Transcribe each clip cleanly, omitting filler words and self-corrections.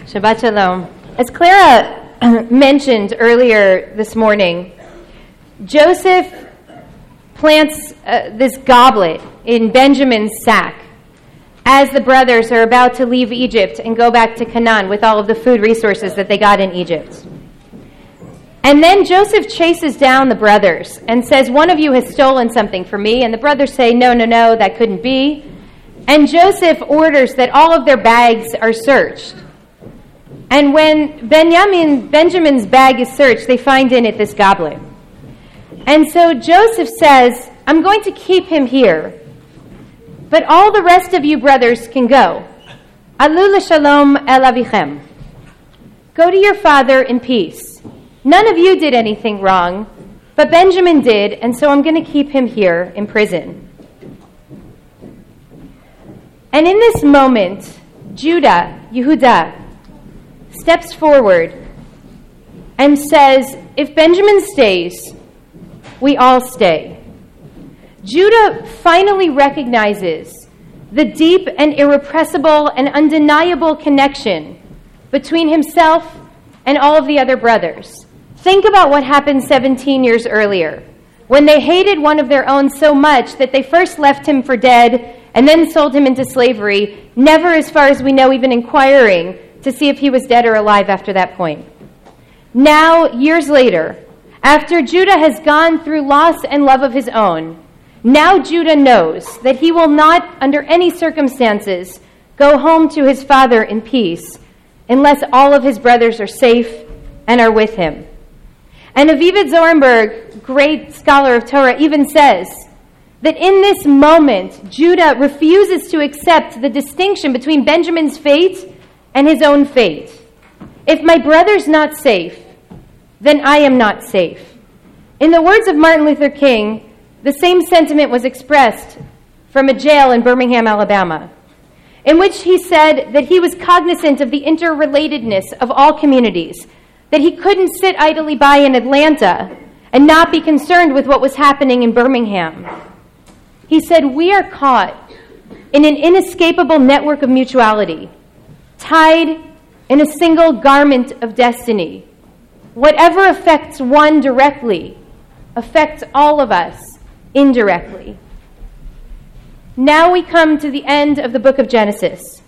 Shabbat Shalom. As Clara mentioned earlier this morning, Joseph plants this goblet in Benjamin's sack as the brothers are about to leave Egypt and go back to Canaan with all of the food resources that they got in Egypt. And then Joseph chases down the brothers and says, "One of you has stolen something from me." And the brothers say, no, that couldn't be. And Joseph orders that all of their bags are searched. And when Benjamin's bag is searched, they find in it this goblet. And so Joseph says, "I'm going to keep him here, but all the rest of you brothers can go. Alu l'shalom el avichem. Go to your father in peace. None of you did anything wrong, but Benjamin did, and so I'm going to keep him here in prison." And in this moment, Yehuda, steps forward and says, "If Benjamin stays, we all stay." Judah finally recognizes the deep and irrepressible and undeniable connection between himself and all of the other brothers. Think about what happened 17 years earlier, when they hated one of their own so much that they first left him for dead and then sold him into slavery, never, as far as we know, even inquiring to see if he was dead or alive after that point. Now, years later, after Judah has gone through loss and love of his own, now Judah knows that he will not, under any circumstances, go home to his father in peace unless all of his brothers are safe and are with him. And Aviva Zorenberg, great scholar of Torah, even says that in this moment, Judah refuses to accept the distinction between Benjamin's fate and his own fate. If my brother's not safe, then I am not safe. In the words of Martin Luther King, the same sentiment was expressed from a jail in Birmingham, Alabama, in which he said that he was cognizant of the interrelatedness of all communities, that he couldn't sit idly by in Atlanta and not be concerned with what was happening in Birmingham. He said, "We are caught in an inescapable network of mutuality, tied in a single garment of destiny. Whatever affects one directly affects all of us indirectly." Now we come to the end of the book of Genesis,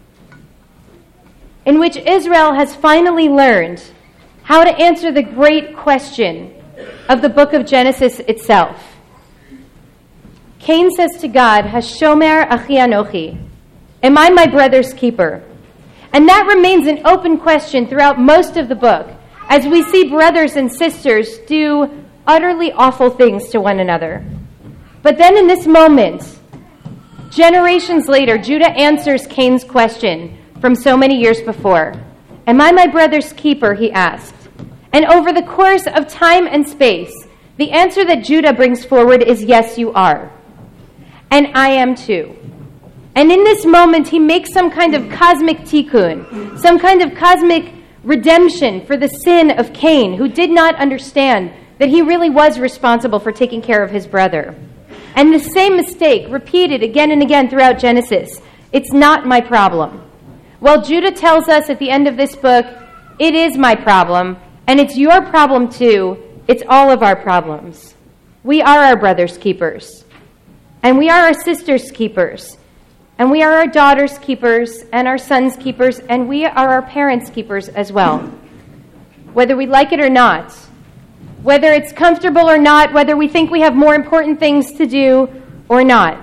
in which Israel has finally learned how to answer the great question of the book of Genesis itself. Cain says to God, "Hashomer achi anochi, am I my brother's keeper?" And that remains an open question throughout most of the book, as we see brothers and sisters do utterly awful things to one another. But then in this moment, generations later, Judah answers Cain's question from so many years before. "Am I my brother's keeper?" he asked. And over the course of time and space, the answer that Judah brings forward is, "Yes, you are. And I am too." And in this moment, he makes some kind of cosmic tikkun, some kind of cosmic redemption for the sin of Cain, who did not understand that he really was responsible for taking care of his brother. And the same mistake repeated again and again throughout Genesis. It's not my problem. Well, Judah tells us at the end of this book, it is my problem, and it's your problem too. It's all of our problems. We are our brother's keepers, and we are our sister's keepers, and we are our daughter's keepers, and our son's keepers, and we are our parents' keepers as well. Whether we like it or not, whether it's comfortable or not, whether we think we have more important things to do or not.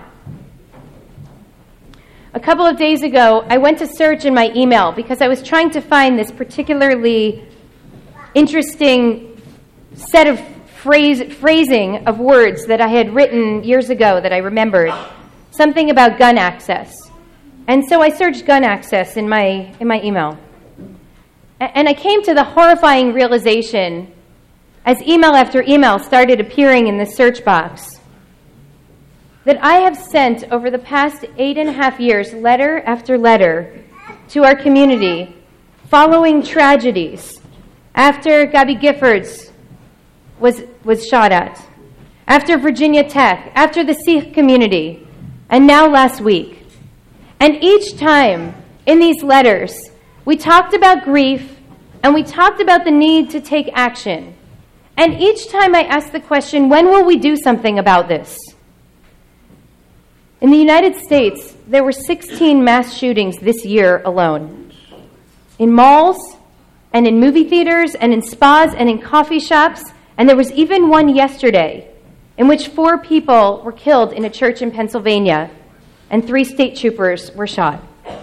A couple of days ago, I went to search in my email because I was trying to find this particularly interesting set of phrasing of words that I had written years ago that I remembered. Something about gun access. And so I searched gun access in my email. And I came to the horrifying realization, as email after email started appearing in the search box, that I have sent over the past 8.5 years, letter after letter, to our community following tragedies. After Gabby Giffords was shot at, after Virginia Tech, after the Sikh community, and now last week. And each time in these letters, We talked about grief, and we talked about the need to take action. And each time I asked the question, when will we do something about this? In the United States, there were 16 mass shootings this year alone. In malls, and in movie theaters, and in spas, and in coffee shops, and there was even one yesterday in which 4 people were killed in a church in Pennsylvania, and 3 state troopers were shot.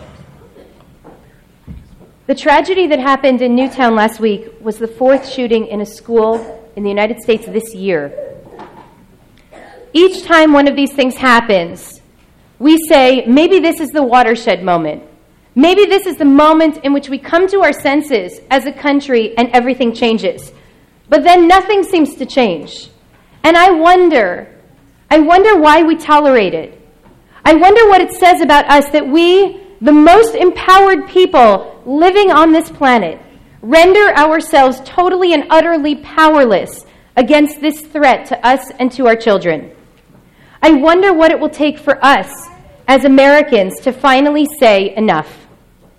The tragedy that happened in Newtown last week was the 4th shooting in a school in the United States this year. Each time one of these things happens, we say, maybe this is the watershed moment. Maybe this is the moment in which we come to our senses as a country and everything changes. But then nothing seems to change. And I wonder why we tolerate it. I wonder what it says about us that we, the most empowered people living on this planet, render ourselves totally and utterly powerless against this threat to us and to our children. I wonder what it will take for us as Americans to finally say enough.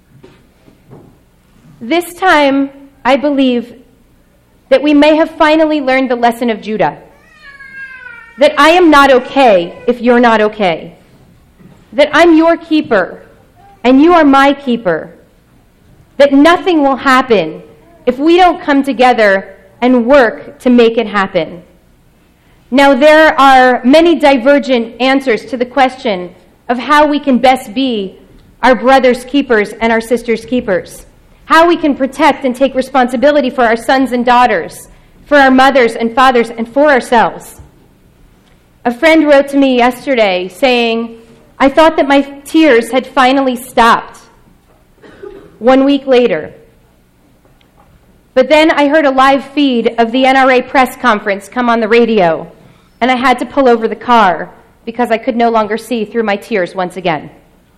This time, I believe that we may have finally learned the lesson of Judah. That I am not okay if you're not okay. That I'm your keeper and you are my keeper. That nothing will happen if we don't come together and work to make it happen. Now, there are many divergent answers to the question of how we can best be our brothers' keepers and our sisters' keepers. How we can protect and take responsibility for our sons and daughters, for our mothers and fathers, and for ourselves. A friend wrote to me yesterday saying, I thought that my tears had finally stopped. 1 week later. But then I heard a live feed of the NRA press conference come on the radio, and I had to pull over the car because I could no longer see through my tears once again.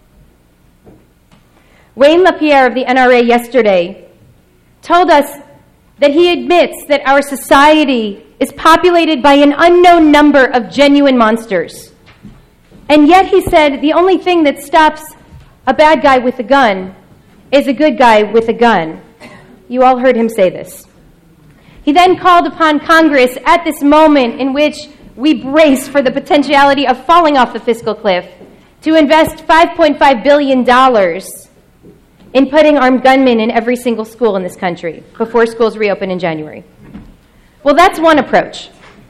Wayne LaPierre of the NRA yesterday told us that he admits that our society is populated by an unknown number of genuine monsters. And yet, he said, the only thing that stops a bad guy with a gun is a good guy with a gun. You all heard him say this. He then called upon Congress at this moment in which we brace for the potentiality of falling off the fiscal cliff to invest $5.5 billion in putting armed gunmen in every single school in this country before schools reopen in January. Well, that's one approach,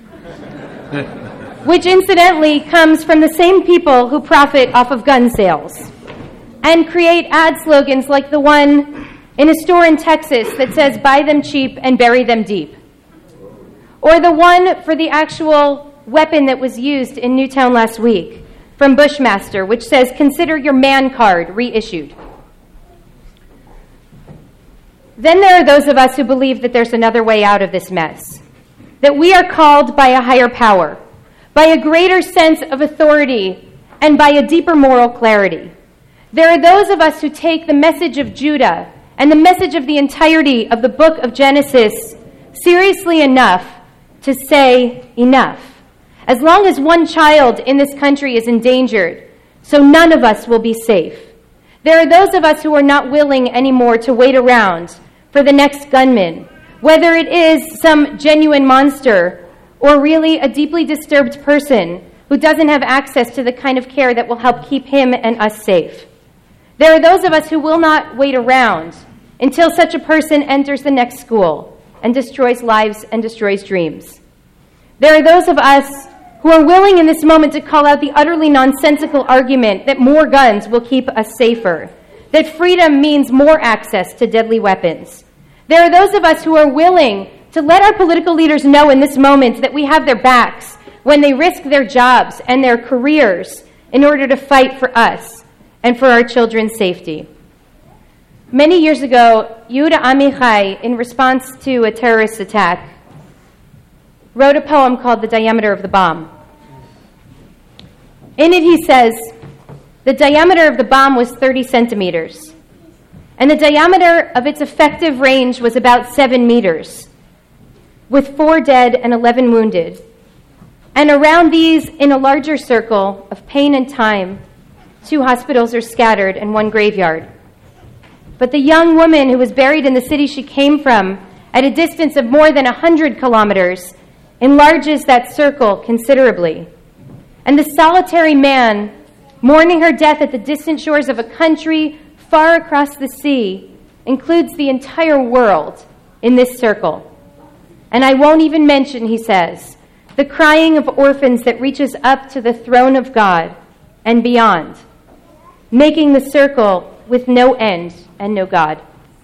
which incidentally comes from the same people who profit off of gun sales and create ad slogans like the one in a store in Texas that says, buy them cheap and bury them deep. Or the one for the actual weapon that was used in Newtown last week from Bushmaster, which says, consider your man card reissued. Then there are those of us who believe that there's another way out of this mess, that we are called by a higher power, by a greater sense of authority, and by a deeper moral clarity. There are those of us who take the message of Judah and the message of the entirety of the book of Genesis seriously enough to say enough. As long as one child in this country is endangered, so none of us will be safe. There are those of us who are not willing anymore to wait around for the next gunman, whether it is some genuine monster or really a deeply disturbed person who doesn't have access to the kind of care that will help keep him and us safe. There are those of us who will not wait around until such a person enters the next school and destroys lives and destroys dreams. There are those of us who are willing in this moment to call out the utterly nonsensical argument that more guns will keep us safer, that freedom means more access to deadly weapons. There are those of us who are willing to let our political leaders know in this moment that we have their backs when they risk their jobs and their careers in order to fight for us and for our children's safety. Many years ago, Yehuda Amichai, in response to a terrorist attack, wrote a poem called The Diameter of the Bomb. In it he says, the diameter of the bomb was 30 centimeters, and the diameter of its effective range was about 7 meters, with 4 dead and 11 wounded. And around these, in a larger circle of pain and time, 2 hospitals are scattered and 1 graveyard. But the young woman who was buried in the city she came from, at a distance of more than 100 kilometers, enlarges that circle considerably. And the solitary man, mourning her death at the distant shores of a country far across the sea, includes the entire world in this circle. And I won't even mention, he says, the crying of orphans that reaches up to the throne of God and beyond, making the circle with no end and no God.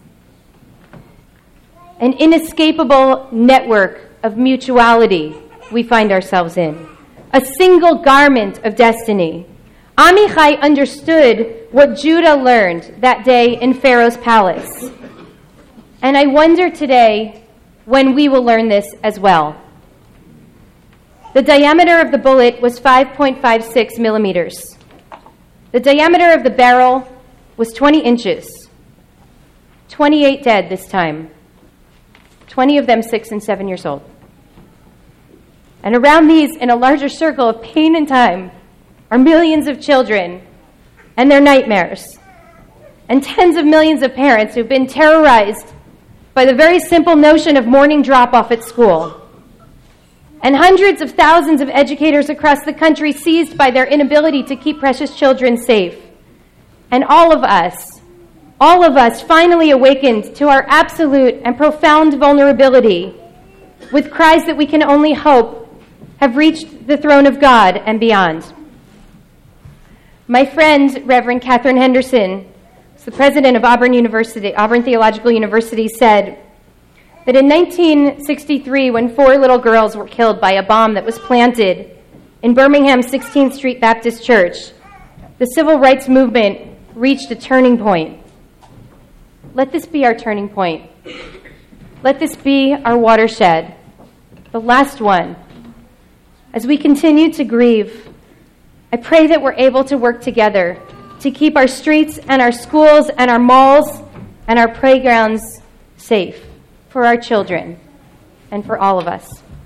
An inescapable network of mutuality we find ourselves in. A single garment of destiny. Amichai understood what Judah learned that day in Pharaoh's palace. And I wonder today when we will learn this as well. The diameter of the bullet was 5.56 millimeters. The diameter of the barrel was 20 inches. 28 dead this time. 20 of them 6 and 7 years old. And around these, in a larger circle of pain and time, are millions of children and their nightmares, and tens of millions of parents who've been terrorized by the very simple notion of morning drop-off at school, and hundreds of thousands of educators across the country seized by their inability to keep precious children safe. And all of us finally awakened to our absolute and profound vulnerability, with cries that we can only hope have reached the throne of God and beyond. My friend, Reverend Catherine Henderson, the president of Auburn Theological University, said that in 1963, when 4 little girls were killed by a bomb that was planted in Birmingham's 16th Street Baptist Church, the civil rights movement reached a turning point. Let this be our turning point. Let this be our watershed, the last one. As we continue to grieve, I pray that we're able to work together to keep our streets and our schools and our malls and our playgrounds safe for our children and for all of us.